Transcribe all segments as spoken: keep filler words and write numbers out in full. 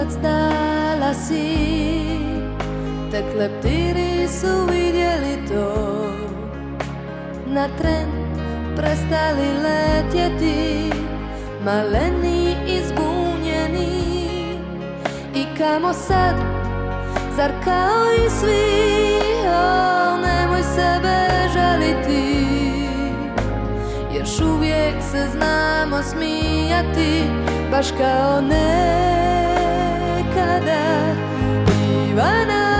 noćas dala si, tek leptiri su vidjeli to. Na tren prestali letjeti, maleni i zbunjeni. I kamo sad, zar kao i svi, o, nemoj sebe žaliti. Još uvijek se znamo smijati, baš kao nekada. Ivana,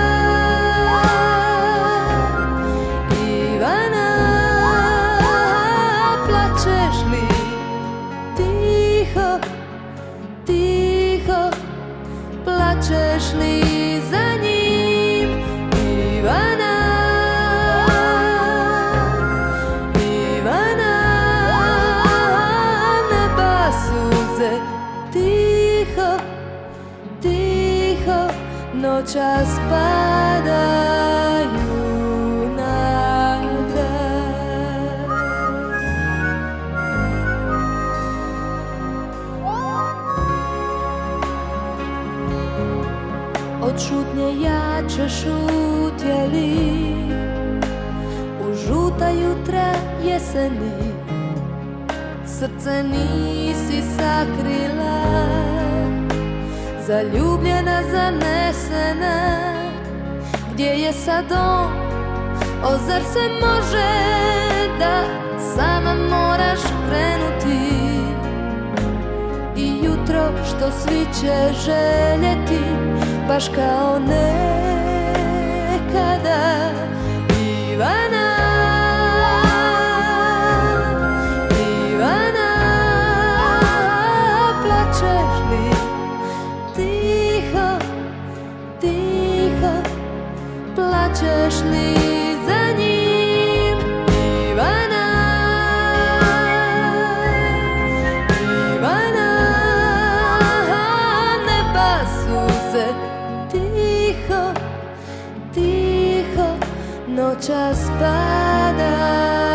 Ivana, plačeš li tiho, tiho, plačeš li za njim? Ivana, Ivana, neba suze, tiho, tiho, noćas padaju na grad. Od šutnje jače šutjeli u žuta jutra jeseni. Srce nisi sakrila, zaljubljena, zanesena. Gdje je sad on? O, zar se može da sama moraš krenuti? I jutro što svi će željeti, baš kao nekada. Ivana, Ivana, plačeš li tiho, tiho, plačeš li za njim? Ivana, Ivana, neba suze, tiho, tiho, noćas pada.